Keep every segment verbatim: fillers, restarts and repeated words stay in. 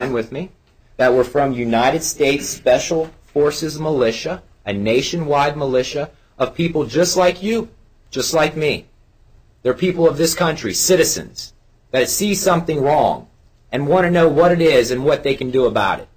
with me that were from United States Special Forces militia, a nationwide militia of people just like you, just like me. They're people of this country, citizens, that see something wrong and want to know what it is and what they can do about it.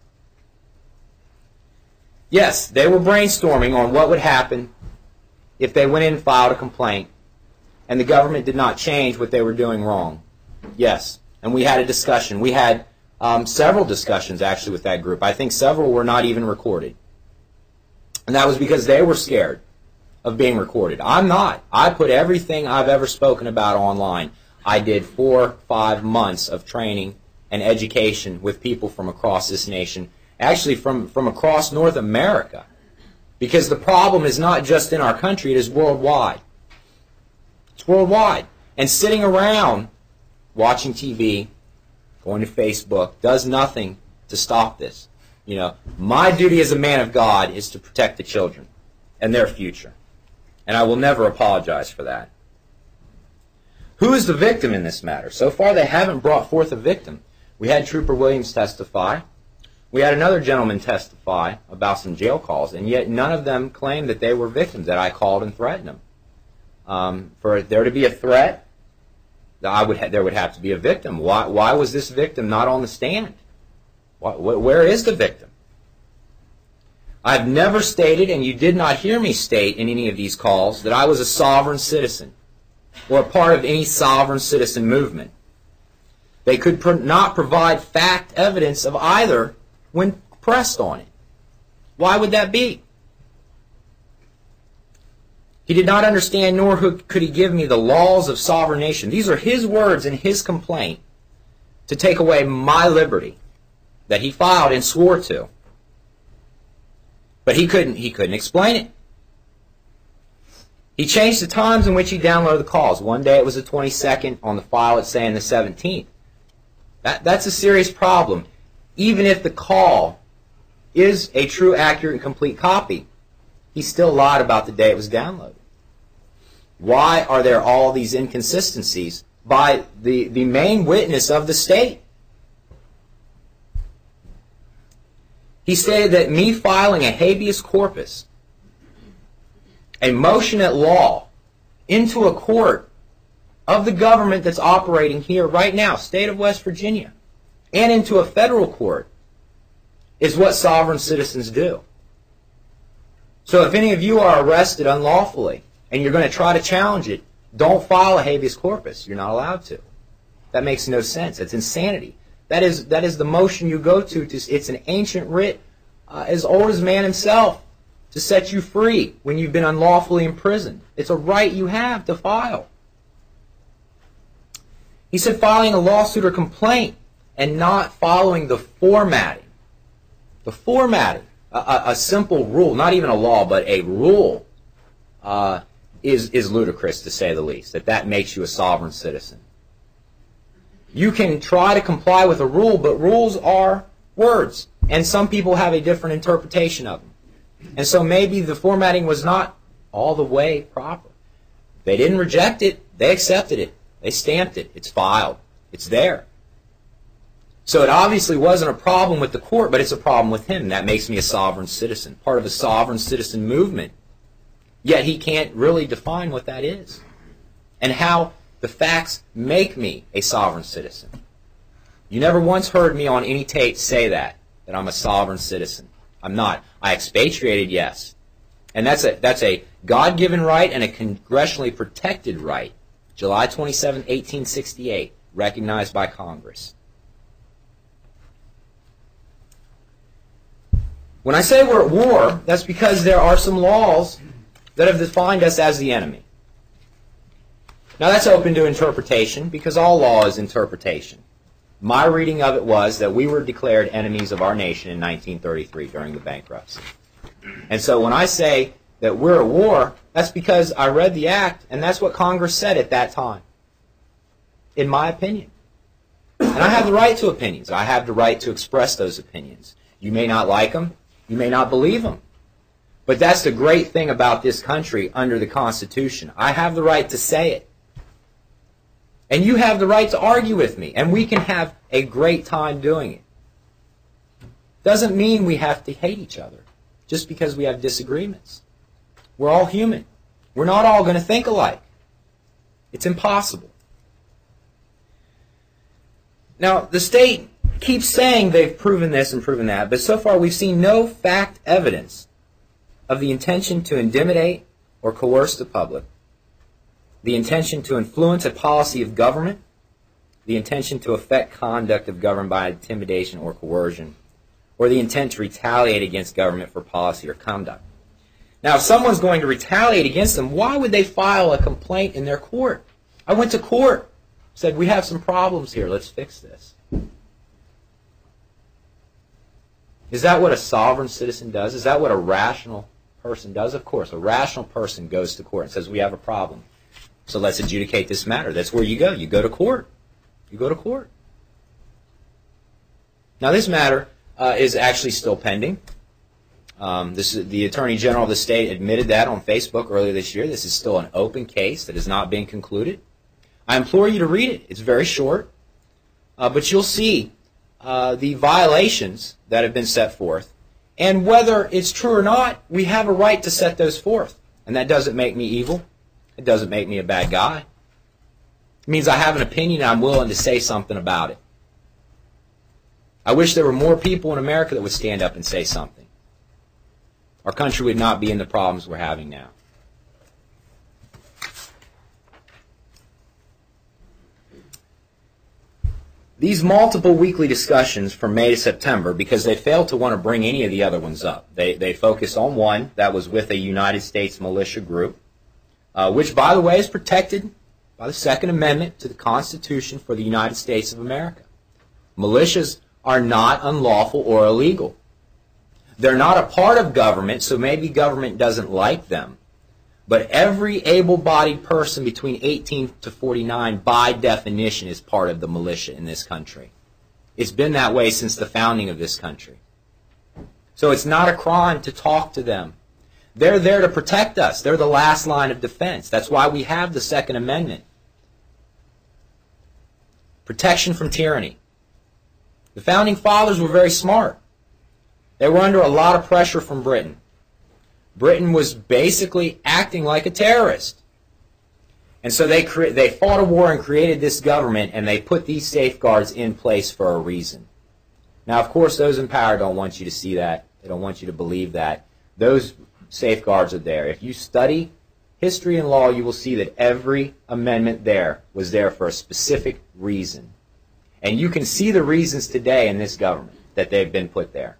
Yes, they were brainstorming on what would happen if they went in and filed a complaint and the government did not change what they were doing wrong. Yes, and we had a discussion. We had um, several discussions, actually, with that group. I think several were not even recorded. And that was because they were scared of being recorded. I'm not. I put everything I've ever spoken about online. I did four, five months of training and education with people from across this nation, actually from, from across North America, because the problem is not just in our country, it is worldwide. It's worldwide. And sitting around watching T V, going to Facebook, does nothing to stop this. You know, my duty as a man of God is to protect the children and their future. And I will never apologize for that. Who is the victim in this matter? So far they haven't brought forth a victim. We had Trooper Williams testify. We had another gentleman testify about some jail calls, and yet none of them claimed that they were victims, that I called and threatened them. Um, for there to be a threat, I would ha there would have to be a victim. Why, why was this victim not on the stand? Why, wh where is the victim? I've never stated, and you did not hear me state in any of these calls, that I was a sovereign citizen or a part of any sovereign citizen movement. They could pr not provide fact evidence of either when pressed on it. Why would that be? He did not understand, nor could he give me the laws of sovereign nation. These are his words in his complaint to take away my liberty that he filed and swore to. But he couldn't, he couldn't explain it. He changed the times in which he downloaded the calls. One day it was the twenty-second. On the file it's saying the seventeenth. That, that's a serious problem. Even if the call is a true, accurate, and complete copy, he still lied about the day it was downloaded. Why are there all these inconsistencies by the, the main witness of the state? He stated that me filing a habeas corpus, a motion at law, into a court of the government that's operating here right now, state of West Virginia, and into a federal court, is what sovereign citizens do. So if any of you are arrested unlawfully and you're going to try to challenge it, don't file a habeas corpus. You're not allowed to. That makes no sense. It's insanity. That is, that is the motion you go to. to it's an ancient writ uh, as old as man himself to set you free when you've been unlawfully imprisoned. It's a right you have to file. He said filing a lawsuit or complaint and not following the formatting. The formatting, a, a, a simple rule, not even a law, but a rule, uh, is, is ludicrous, to say the least, that that makes you a sovereign citizen. You can try to comply with a rule, but rules are words, and some people have a different interpretation of them. And so maybe the formatting was not all the way proper. They didn't reject it. They accepted it. They stamped it. It's filed. It's there. So it obviously wasn't a problem with the court, but it's a problem with him. That makes me a sovereign citizen, part of a sovereign citizen movement. Yet he can't really define what that is and how the facts make me a sovereign citizen. You never once heard me on any tape say that, that I'm a sovereign citizen. I'm not. I expatriated, yes. And that's a, that's a God-given right and a congressionally protected right. July twenty-seventh, eighteen sixty-eight, recognized by Congress. When I say we're at war, that's because there are some laws that have defined us as the enemy. Now that's open to interpretation because all law is interpretation. My reading of it was that we were declared enemies of our nation in nineteen thirty-three during the bankruptcy. And so when I say that we're at war, that's because I read the act and that's what Congress said at that time, in my opinion. And I have the right to opinions. I have the right to express those opinions. You may not like them. You may not believe them. But that's the great thing about this country under the Constitution. I have the right to say it. And you have the right to argue with me. And we can have a great time doing it. doesn't mean we have to hate each other just because we have disagreements. We're all human. We're not all going to think alike. It's impossible. Now, the state keeps saying they've proven this and proven that, but so far we've seen no fact evidence of the intention to intimidate or coerce the public, the intention to influence a policy of government, the intention to affect conduct of government by intimidation or coercion, or the intent to retaliate against government for policy or conduct. Now, if someone's going to retaliate against them, why would they file a complaint in their court? I went to court, said, we have some problems here, let's fix this. Is that what a sovereign citizen does? Is that what a rational person does? Of course, a rational person goes to court and says, we have a problem, so let's adjudicate this matter. That's where you go. You go to court. You go to court. Now, this matter uh, is actually still pending. Um, this is, the Attorney General of the state admitted that on Facebook earlier this year. This is still an open case that has not been concluded. I implore you to read it. It's very short, uh, but you'll see uh, the violations that have been set forth. And whether it's true or not, we have a right to set those forth. And that doesn't make me evil. It doesn't make me a bad guy. It means I have an opinion and I'm willing to say something about it. I wish there were more people in America that would stand up and say something. Our country would not be in the problems we're having now. These multiple weekly discussions from May to September, because they failed to want to bring any of the other ones up. They, they focused on one that was with a United States militia group, uh, which, by the way, is protected by the Second Amendment to the Constitution for the United States of America. Militias are not unlawful or illegal. They're not a part of government, so maybe government doesn't like them. But every able-bodied person between eighteen to forty-nine, by definition, is part of the militia in this country. It's been that way since the founding of this country. So it's not a crime to talk to them. They're there to protect us. They're the last line of defense. That's why we have the Second Amendment. Protection from tyranny. The Founding Fathers were very smart. They were under a lot of pressure from Britain. Britain was basically acting like a terrorist. And so they cre- they fought a war and created this government, and they put these safeguards in place for a reason. Now, of course, those in power don't want you to see that. They don't want you to believe that. Those safeguards are there. If you study history and law, you will see that every amendment there was there for a specific reason. And you can see the reasons today in this government that they've been put there.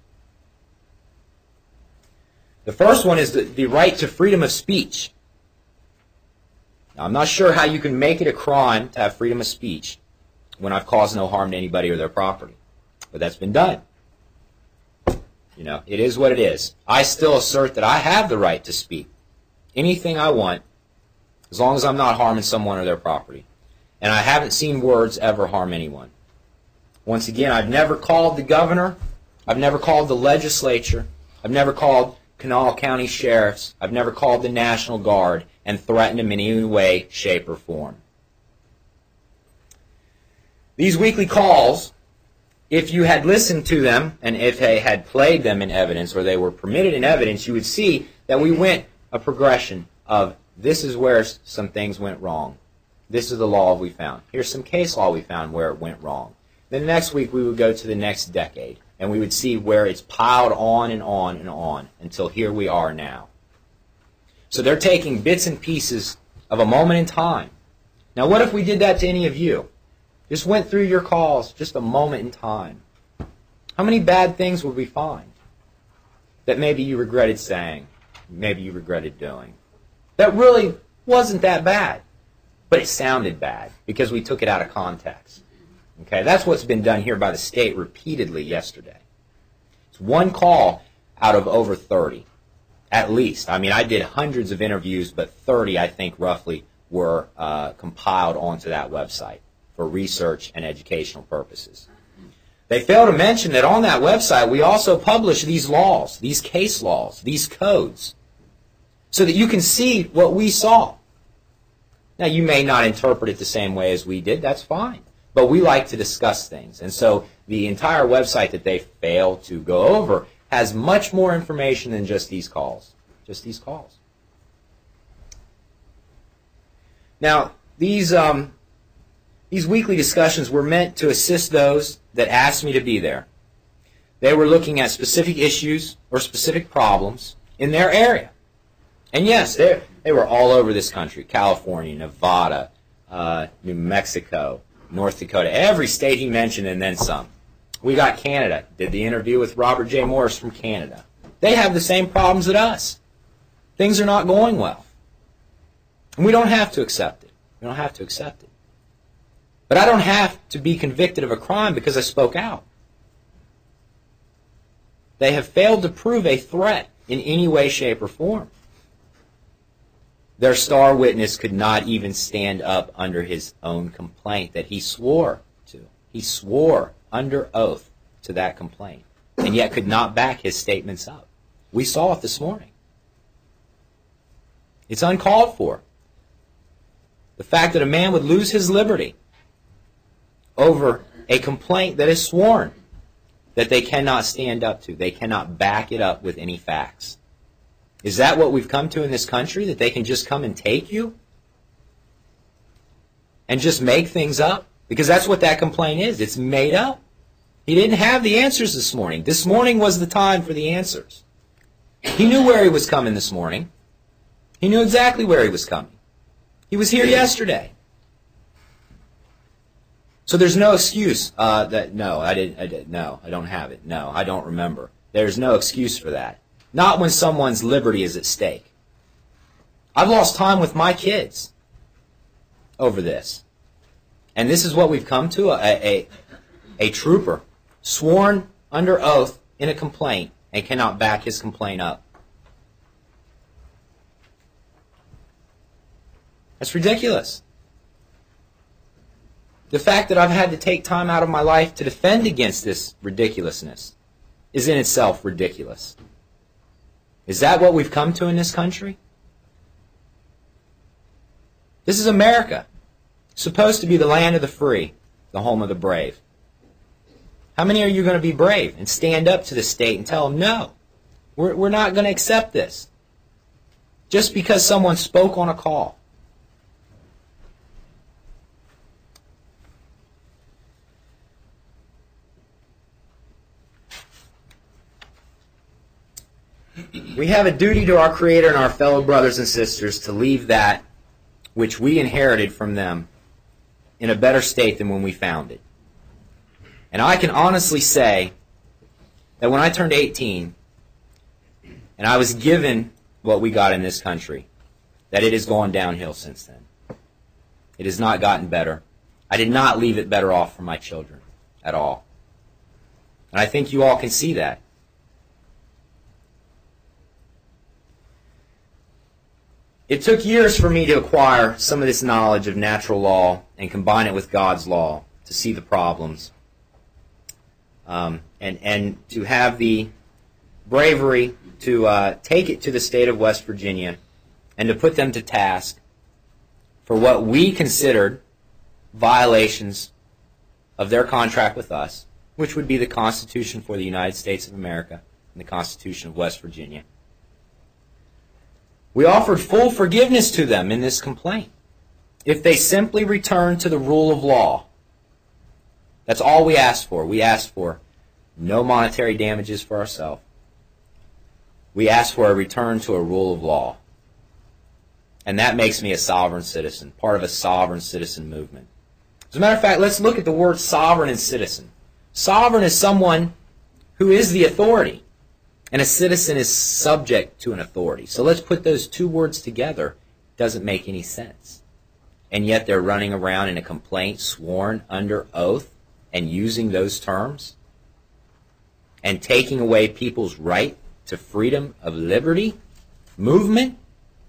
The first one is the, the right to freedom of speech. Now, I'm not sure how you can make it a crime to have freedom of speech when I've caused no harm to anybody or their property. But that's been done. You know, it is what it is. I still assert that I have the right to speak anything I want as long as I'm not harming someone or their property. And I haven't seen words ever harm anyone. Once again, I've never called the governor. I've never called the legislature. I've never called Kanawha County sheriffs. I've never called the National Guard and threatened them in any way, shape, or form. These weekly calls, if you had listened to them and if they had played them in evidence or they were permitted in evidence, you would see that we went a progression of this is where some things went wrong. This is the law we found. Here's some case law we found where it went wrong. Then the next week we would go to the next decade, and we would see where it's piled on and on and on until here we are now. So they're taking bits and pieces of a moment in time. Now what if we did that to any of you? Just went through your calls, just a moment in time. How many bad things would we find that maybe you regretted saying, maybe you regretted doing? That really wasn't that bad, but it sounded bad because we took it out of context. Okay, that's what's been done here by the state repeatedly yesterday. It's one call out of over thirty, at least. I mean, I did hundreds of interviews, but thirty, I think, roughly, were uh, compiled onto that website for research and educational purposes. They fail to mention that on that website we also publish these laws, these case laws, these codes, so that you can see what we saw. Now, you may not interpret it the same way as we did. That's fine. But we like to discuss things. And so the entire website that they fail to go over has much more information than just these calls. Just these calls. Now, these um, these weekly discussions were meant to assist those that asked me to be there. They were looking at specific issues or specific problems in their area. And yes, they they were all over this country: California, Nevada, uh, New Mexico, North Dakota, every state he mentioned, and then some. We got Canada. Did the interview with Robert J. Morris from Canada. They have the same problems as us. Things are not going well. And we don't have to accept it. We don't have to accept it. But I don't have to be convicted of a crime because I spoke out. They have failed to prove a threat in any way, shape, or form. Their star witness could not even stand up under his own complaint that he swore to. He swore under oath to that complaint, and yet could not back his statements up. We saw it this morning. It's uncalled for. The fact that a man would lose his liberty over a complaint that is sworn that they cannot stand up to. They cannot back it up with any facts. Is that what we've come to in this country? That they can just come and take you? And just make things up? Because that's what that complaint is. It's made up. He didn't have the answers this morning. This morning was the time for the answers. He knew where he was coming this morning. He knew exactly where he was coming. He was here yesterday. So there's no excuse uh, that, no, I didn't, I didn't, no, I don't have it. No, I don't remember. There's no excuse for that. Not when someone's liberty is at stake. I've lost time with my kids over this. And this is what we've come to, a, a, a trooper sworn under oath in a complaint and cannot back his complaint up. That's ridiculous. The fact that I've had to take time out of my life to defend against this ridiculousness is in itself ridiculous. Is that what we've come to in this country? This is America, supposed to be the land of the free, the home of the brave. How many are you going to be brave and stand up to the state and tell them, no, we're, we're not going to accept this, just because someone spoke on a call? We have a duty to our Creator and our fellow brothers and sisters to leave that which we inherited from them in a better state than when we found it. And I can honestly say that when I turned eighteen and I was given what we got in this country, that it has gone downhill since then. It has not gotten better. I did not leave it better off for my children at all. And I think you all can see that. It took years for me to acquire some of this knowledge of natural law and combine it with God's law to see the problems. Um, and, and to have the bravery to uh, take it to the state of West Virginia and to put them to task for what we considered violations of their contract with us, which would be the Constitution for the United States of America and the Constitution of West Virginia. We offered full forgiveness to them in this complaint if they simply returned to the rule of law. That's all we asked for. We asked for no monetary damages for ourselves. We asked for a return to a rule of law. And that makes me a sovereign citizen, part of a sovereign citizen movement. As a matter of fact, let's look at the word sovereign and citizen. Sovereign is someone who is the authority, and a citizen is subject to an authority. So let's put those two words together. It doesn't make any sense. And yet they're running around in a complaint sworn under oath and using those terms and taking away people's right to freedom of liberty, movement.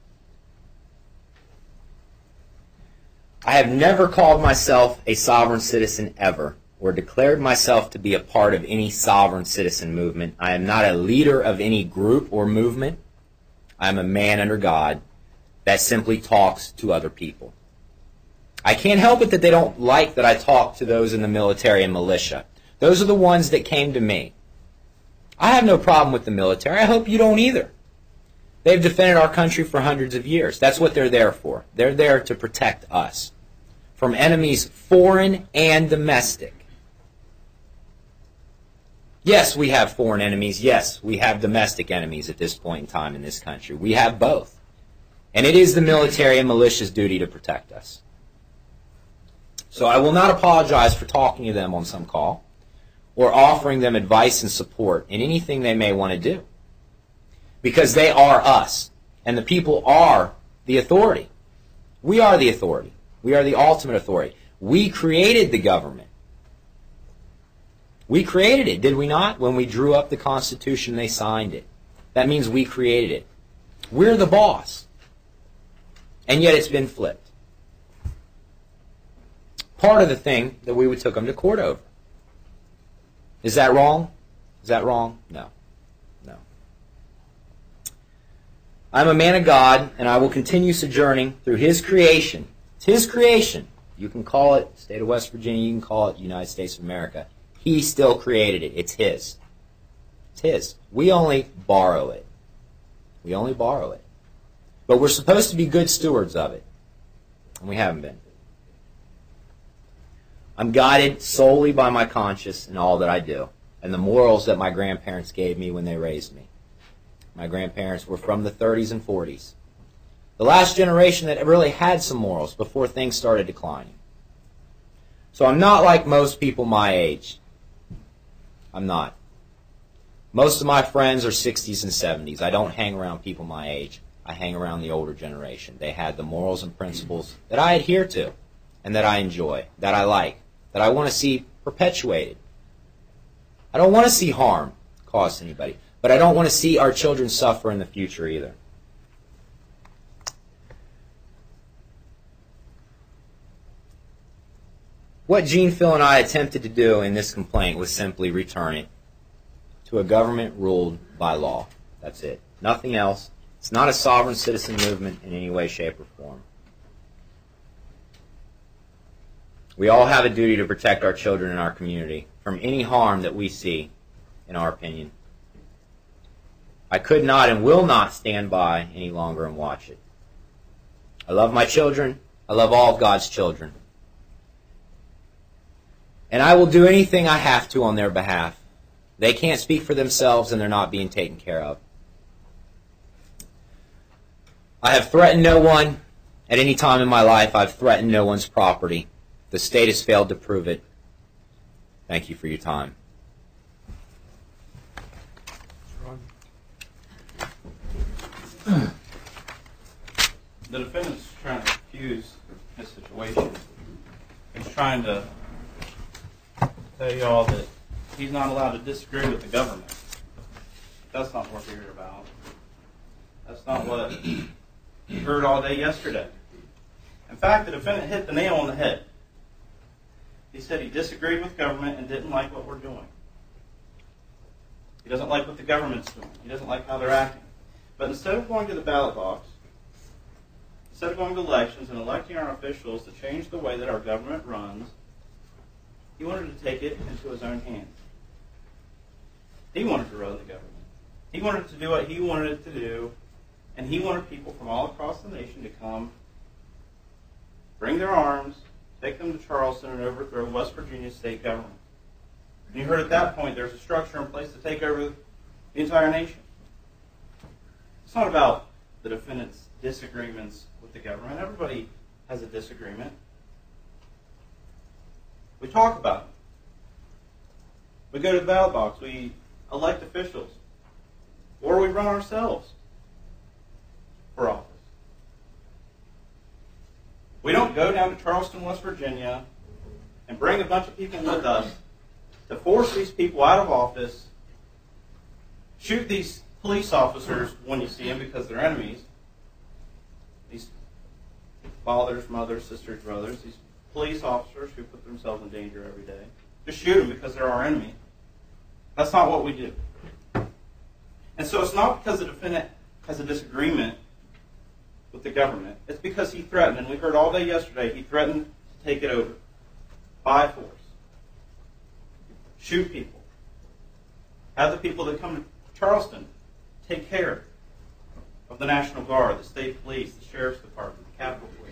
I have never called myself a sovereign citizen ever, or declared myself to be a part of any sovereign citizen movement. I am not a leader of any group or movement. I am a man under God that simply talks to other people. I can't help it that they don't like that I talk to those in the military and militia, Those are the ones that came to me. I have no problem with the military. I hope you don't either. They've defended our country for hundreds of years. That's what they're there for. They're there to protect us from enemies foreign and domestic. Yes, we have foreign enemies. Yes, we have domestic enemies at this point in time in this country. We have both. And it is the military and militia's duty to protect us. So I will not apologize for talking to them on some call or offering them advice and support in anything they may want to do. Because they are us. And the people are the authority. We are the authority. We are the ultimate authority. We created the government. We created it, did we not? When we drew up the Constitution, they signed it. That means we created it. We're the boss. And yet it's been flipped. Part of the thing that we would took them to court over. Is that wrong? Is that wrong? No. No. I'm a man of God, and I will continue sojourning through His creation. It's His creation. You can call it State of West Virginia. You can call it United States of America. He still created it. It's His. It's His. We only borrow it. We only borrow it. But we're supposed to be good stewards of it. And we haven't been. I'm guided solely by my conscience in all that I do and the morals that my grandparents gave me when they raised me. My grandparents were from the thirties and forties. The last generation that really had some morals before things started declining. So I'm not like most people my age. I'm not. Most of my friends are sixties and seventies. I don't hang around people my age. I hang around the older generation. They had the morals and principles that I adhere to and that I enjoy, that I like, that I want to see perpetuated. I don't want to see harm caused to anybody, but I don't want to see our children suffer in the future either. What Gene, Phil, and I attempted to do in this complaint was simply return it to a government ruled by law. That's it. Nothing else. It's not a sovereign citizen movement in any way, shape, or form. We all have a duty to protect our children and our community from any harm that we see, in our opinion. I could not and will not stand by any longer and watch it. I love my children. I love all of God's children. And I will do anything I have to on their behalf. They can't speak for themselves and they're not being taken care of. I have threatened no one at any time in my life. I've threatened no one's property. The state has failed to prove it. Thank you for your time. The defendant's trying to confuse this situation. He's trying to tell you all that he's not allowed to disagree with the government. That's not what we're here about. That's not what you heard all day yesterday. In fact, the defendant hit the nail on the head. He said he disagreed with government and didn't like what we're doing. He doesn't like what the government's doing. He doesn't like how they're acting. But instead of going to the ballot box, instead of going to elections and electing our officials to change the way that our government runs, he wanted to take it into his own hands. He wanted to run the government. He wanted to do what he wanted it to do, and he wanted people from all across the nation to come, bring their arms, take them to Charleston, and overthrow West Virginia's state government. And you heard at that point there's a structure in place to take over the entire nation. It's not about the defendant's disagreements with the government. Everybody has a disagreement. We talk about it. We go to the ballot box. We elect officials. Or we run ourselves for office. We don't go down to Charleston, West Virginia, and bring a bunch of people with us to force these people out of office, shoot these police officers when you see them because they're enemies, these fathers, mothers, sisters, brothers, these police officers who put themselves in danger every day, just shoot them because they're our enemy. That's not what we do. And so it's not because the defendant has a disagreement with the government. It's because he threatened, and we heard all day yesterday, he threatened to take it over by force. shoot people. Have the people that come to Charleston take care of the National Guard, the state police, the sheriff's department, the Capitol Police.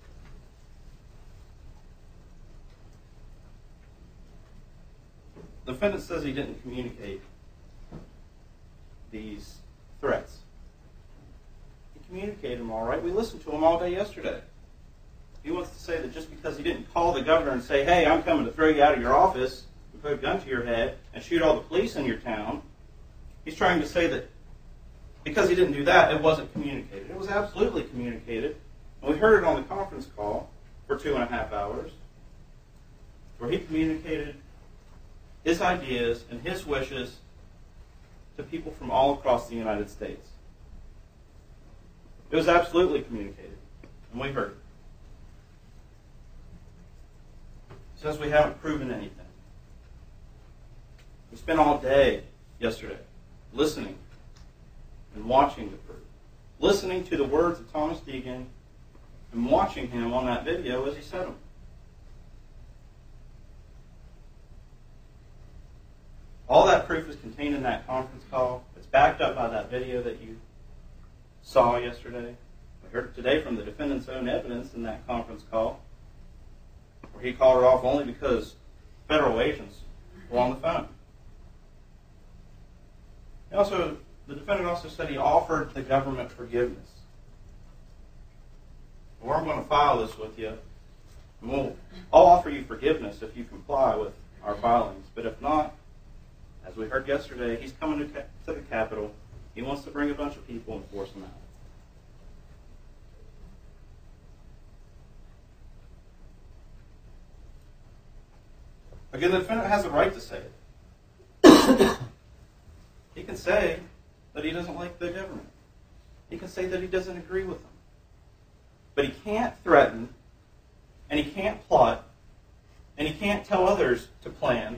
The defendant says he didn't communicate these threats. He communicated them all right. We listened to him all day yesterday. He wants to say that just because he didn't call the governor and say, hey, I'm coming to throw you out of your office and put a gun to your head and shoot all the police in your town, he's trying to say that because he didn't do that, it wasn't communicated. It was absolutely communicated. And we heard it on the conference call for two and a half hours where he communicated his ideas and his wishes to people from all across the United States. It was absolutely communicated, and we heard it. He says we haven't proven anything. We spent all day yesterday listening and watching the proof, listening to the words of Thomas Deegan and watching him on that video as he said them. All that proof is contained in that conference call. It's backed up by that video that you saw yesterday. We heard it today from the defendant's own evidence in that conference call, where he called it off only because federal agents were on the phone. He also, the defendant also said he offered the government forgiveness. Well, I'm going to file this with you. And we'll, I'll offer you forgiveness if you comply with our filings. But if not, as we heard yesterday, he's coming to, to the Capitol. He wants to bring a bunch of people and force them out. Again, the defendant has a right to say it. He can say that he doesn't like the government. He can say that he doesn't agree with them. But he can't threaten, and he can't plot, and he can't tell others to plan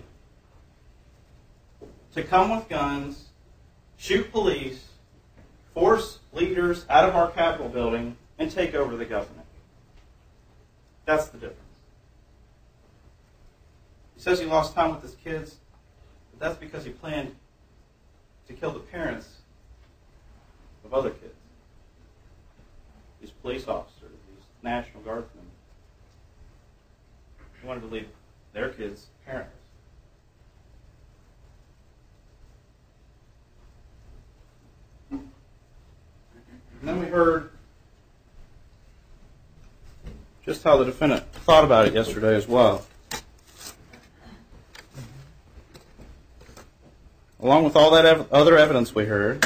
to come with guns, shoot police, force leaders out of our Capitol building, and take over the government. That's the difference. He says he lost time with his kids, but that's because he planned to kill the parents of other kids. These police officers, these National Guardsmen. He wanted to leave their kids parentless. And then we heard just how the defendant thought about it yesterday as well. Along with all that ev- other evidence we heard,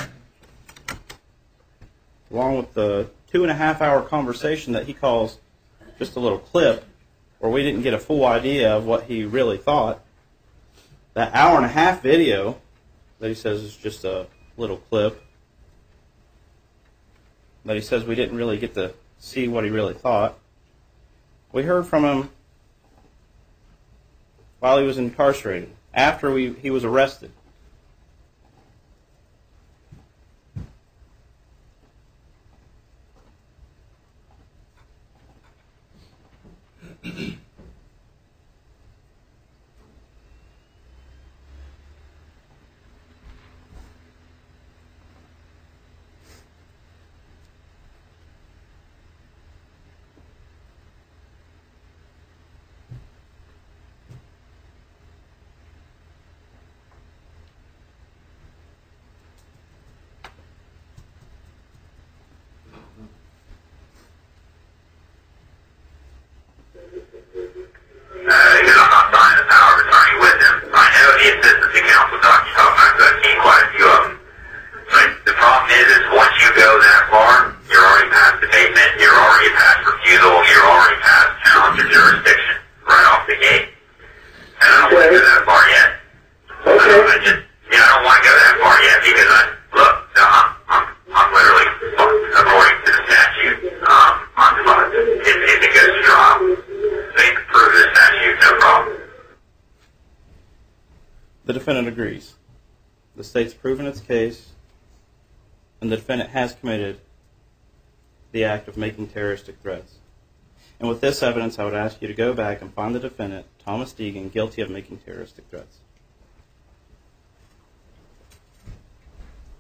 along with the two and a half hour conversation that he calls just a little clip, where we didn't get a full idea of what he really thought, that hour and a half video that he says is just a little clip, that he says we didn't really get to see what he really thought. We heard from him while he was incarcerated, after we, he was arrested. The defendant agrees. The state's proven its case, and the defendant has committed the act of making terroristic threats. And with this evidence, I would ask you to go back and find the defendant, Thomas Deegan, guilty of making terroristic threats.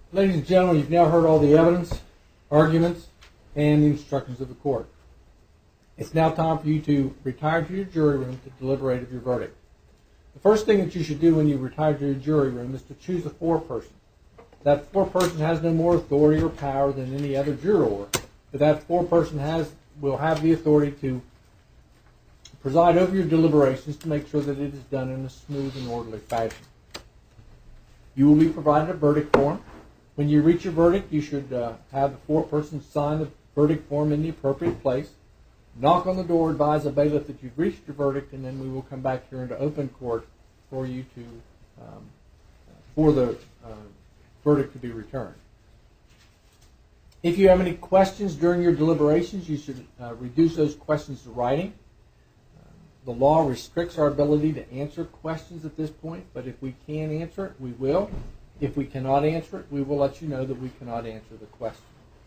Ladies and gentlemen, you've now heard all the evidence, arguments, and the instructions of the court. It's now time for you to retire to your jury room to deliberate of your verdict. The first thing that you should do when you retire to your jury room is to choose a foreperson. That foreperson has no more authority or power than any other juror, but that foreperson has will have the authority to preside over your deliberations to make sure that it is done in a smooth and orderly fashion. You will be provided a verdict form. When you reach your verdict, you should uh, have the foreperson sign the verdict form in the appropriate place. Knock on the door, advise the bailiff that you've reached your verdict, and then we will come back here into open court for you to, um, for the uh, verdict to be returned. If you have any questions during your deliberations, you should uh, reduce those questions to writing. Uh, the law restricts our ability to answer questions at this point, but if we can answer it, we will. If we cannot answer it, we will let you know that we cannot answer the question.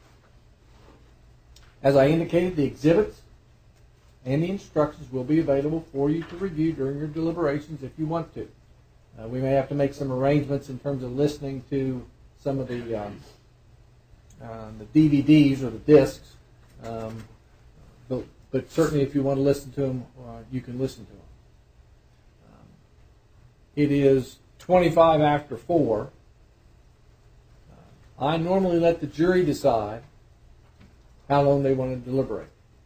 As I indicated, the exhibits and the instructions will be available for you to review during your deliberations if you want to. Uh, we may have to make some arrangements in terms of listening to some of the, um, uh, the D V Ds or the discs, um, but, but certainly if you want to listen to them, uh, you can listen to them. Um, it is twenty-five after four. Uh, I normally let the jury decide how long they want to deliberate.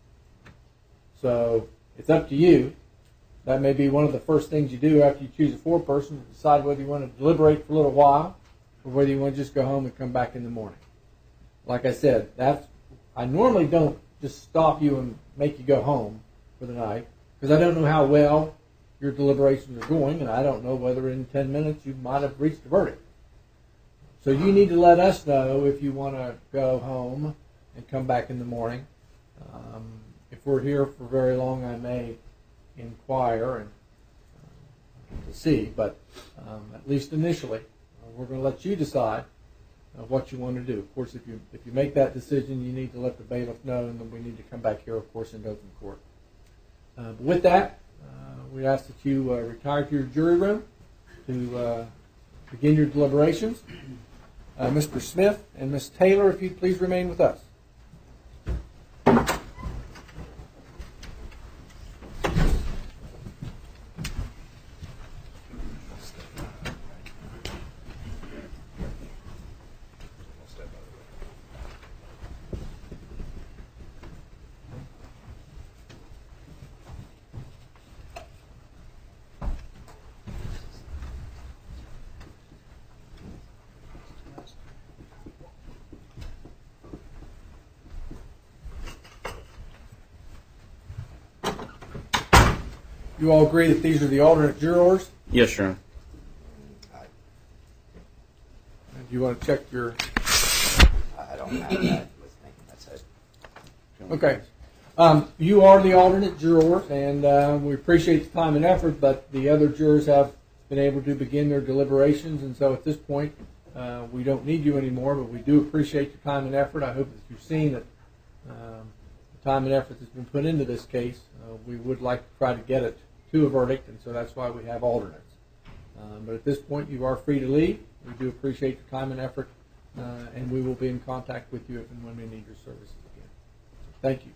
So it's up to you. That may be one of the first things you do after you choose a foreperson, to decide whether you want to deliberate for a little while or whether you want to just go home and come back in the morning. Like I said, that's I normally don't just stop you and make you go home for the night because I don't know how well your deliberations are going, and I don't know whether in ten minutes you might have reached a verdict. So you need to let us know if you want to go home and come back in the morning. Um, if we're here for very long, I may inquire and uh, to see, but um, at least initially, uh, we're going to let you decide uh, what you want to do. Of course, if you if you make that decision, you need to let the bailiff know, and then we need to come back here, of course, into open court. Uh, but with that, uh, we ask that you uh, retire to your jury room to uh, begin your deliberations. Uh, Mister Smith and Miz Taylor, if you'd please remain with us. You all agree that these are the alternate jurors? Yes, Your Honor. And do you want to check your... I don't have that with me. That's it. Okay. Um, you are the alternate jurors, and uh, we appreciate the time and effort, but the other jurors have been able to begin their deliberations, and so at this point, uh, we don't need you anymore, but we do appreciate your time and effort. I hope that you've seen that um, the time and effort that's been put into this case. Uh, we would like to try to get it to a verdict, and so that's why we have alternates. Um, but at this point, you are free to leave. We do appreciate your time and effort, uh, and we will be in contact with you if and when we need your services again. Thank you.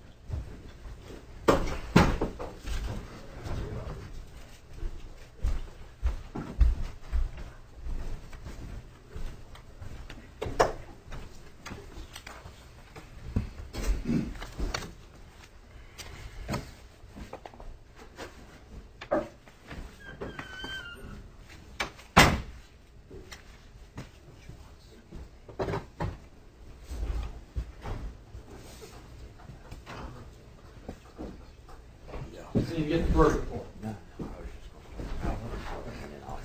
So you get the verdict form. No, I was just going to and then I'll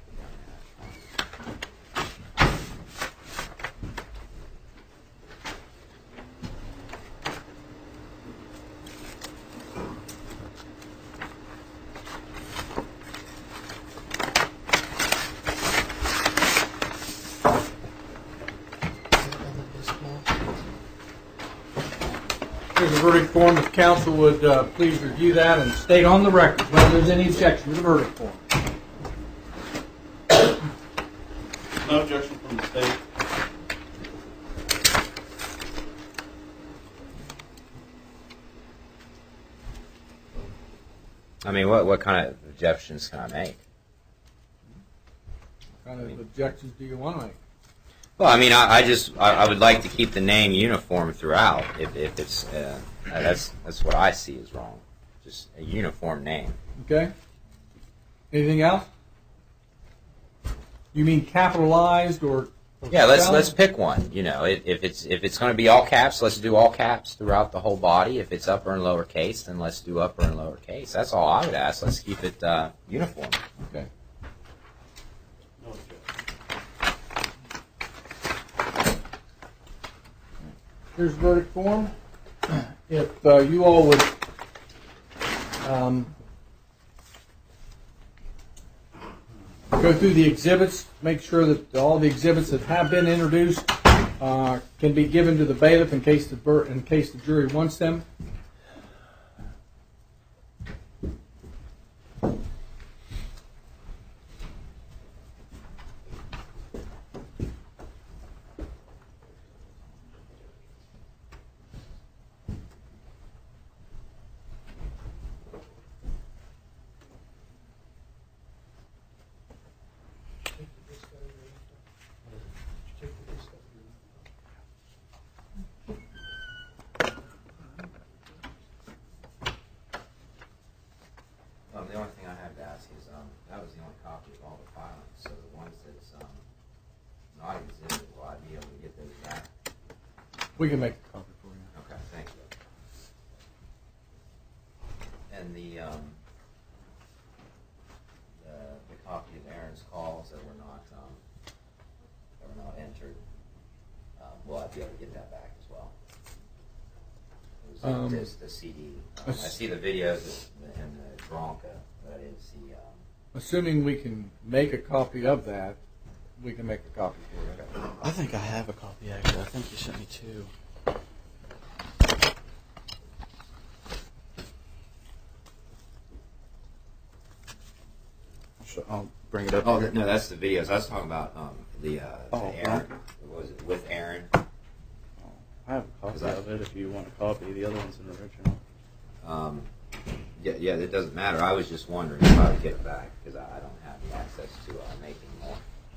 Here's a verdict form. If counsel would uh, please review that and state on the record whether there's any objection to the verdict form. No objection from the state. I mean, what what kind of objections can I make? What kind of objections do you want to make? Well, I mean, I, I just I, I would like to keep the name uniform throughout. If, if it's uh, that's that's what I see as wrong, just a uniform name. Okay. Anything else? You mean capitalized or? or Yeah, let's spelled? let's pick one. You know, if, if it's if it's going to be all caps, let's do all caps throughout the whole body. If it's upper and lower case, then let's do upper and lower case. That's all I would ask. Let's keep it uh, uniform. Okay. No objection. Here's verdict form. If uh, you all would um, go through the exhibits, make sure that all the exhibits that have been introduced uh, can be given to the bailiff in case the bur- in case the jury wants them. Um, the only thing I have to ask is um, that was the only copy of all the filings. So the ones that's um, not exhibited, will I be able to get those back? We can make a copy for you. Okay, thank you. And the um, the, the copy of Aaron's calls that were not um, that were not entered, um, will I be able to get that back as well? It was Um, just the C D. Um, I see the videos and the Bronca, but I didn't see. Um, Assuming we can make a copy of that, we can make a copy for you. I think I have a copy, actually. I think you sent me two. So I'll bring it up. oh here. no, that's the videos. I was talking about um, the, uh, the Oh, Aaron. What was it with Aaron? I have a copy Is that- of it if you want a copy. The other one's an original. Um, yeah, yeah, it doesn't matter. I was just wondering if I would get it back because I, I don't have the access to uh, making more.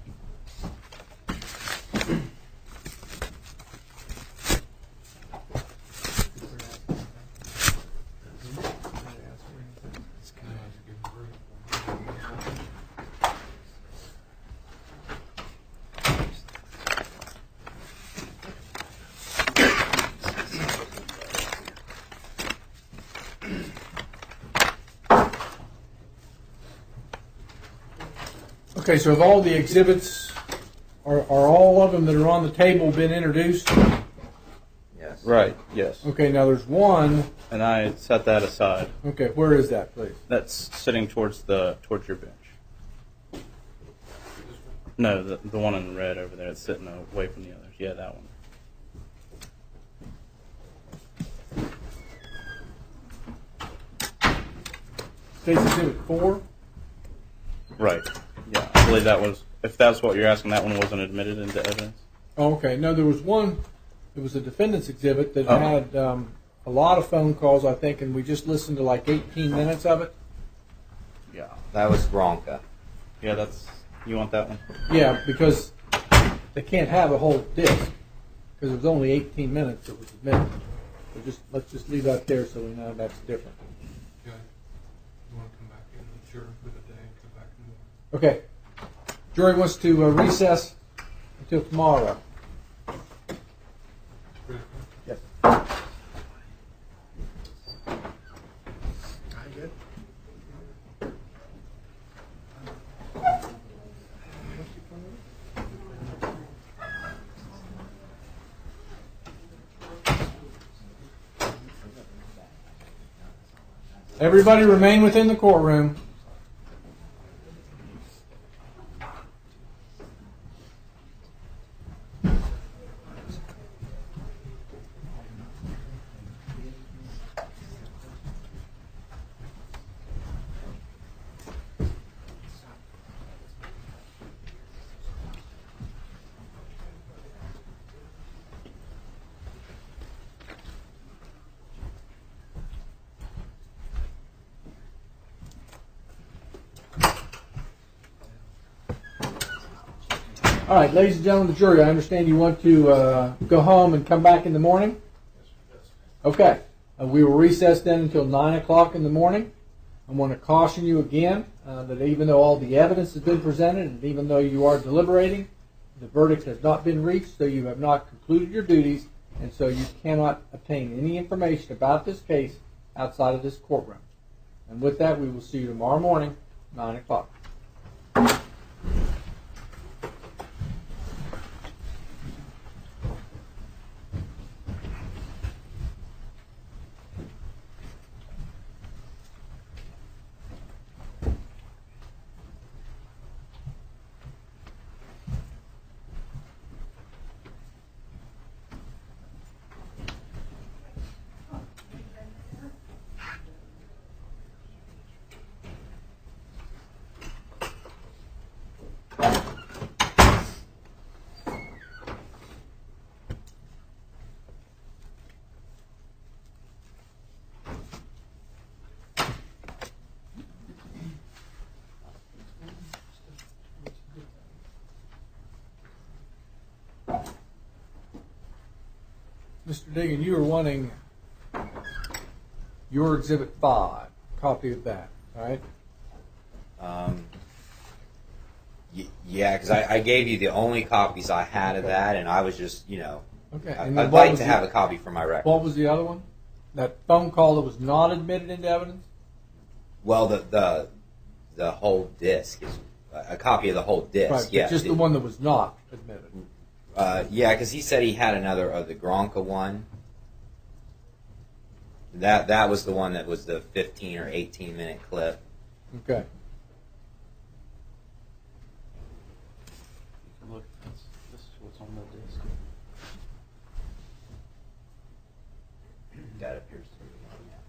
Okay, so have all the exhibits, are, are all of them that are on the table been introduced? Yes. Right, yes. Okay, now there's one. And I set that aside. Okay, where is that, please? That's sitting towards the towards your bench. No, the the one in red over there. It's sitting away from the others. Yeah, that one. State's Exhibit four? Right. Yeah, I believe that was. If that's what you're asking, that one wasn't admitted into evidence. Oh, okay. No, there was one, it was a defendant's exhibit that Oh. had um, a lot of phone calls, I think, and we just listened to like eighteen minutes of it. Yeah. That was Bronca. Yeah, that's. You want that one? Yeah, because they can't have a whole disc, because it was only eighteen minutes that was admitted. So just, let's just leave that there so we know that's different. Okay. You want to come back in the jury for the day and come back in the morning? Okay. Jury wants to uh, recess until tomorrow. Ready? Yes. Everybody remain within the courtroom. All right, ladies and gentlemen of the jury, I understand you want to uh, go home and come back in the morning? Okay. Uh, we will recess then until nine o'clock in the morning. I want to caution you again uh, that even though all the evidence has been presented and even though you are deliberating, the verdict has not been reached, so you have not concluded your duties, and so you cannot obtain any information about this case outside of this courtroom. And with that, we will see you tomorrow morning, nine o'clock. Mister Diggin, you are wanting your Exhibit five, copy of that, all right? Um, y- yeah, because I, I gave you the only copies I had of that, and I was just, you know, Okay. I, And then I'd what like was to the- have a copy for my record. What was the other one? That phone call that was not admitted into evidence? Well, the the the whole disc is a copy of the whole disc. Right, yeah, but just it- the one that was not admitted. Uh, yeah, because he said he had another of the Gronka one. That that was the one that was the fifteen or eighteen minute clip. Okay. Look, this, this is what's on the disc. That appears to be the one. Yeah.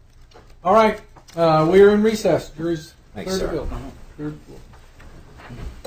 All right. Uh, we are in recess. Jury's Thanks, clear to sir. go. Clear to go.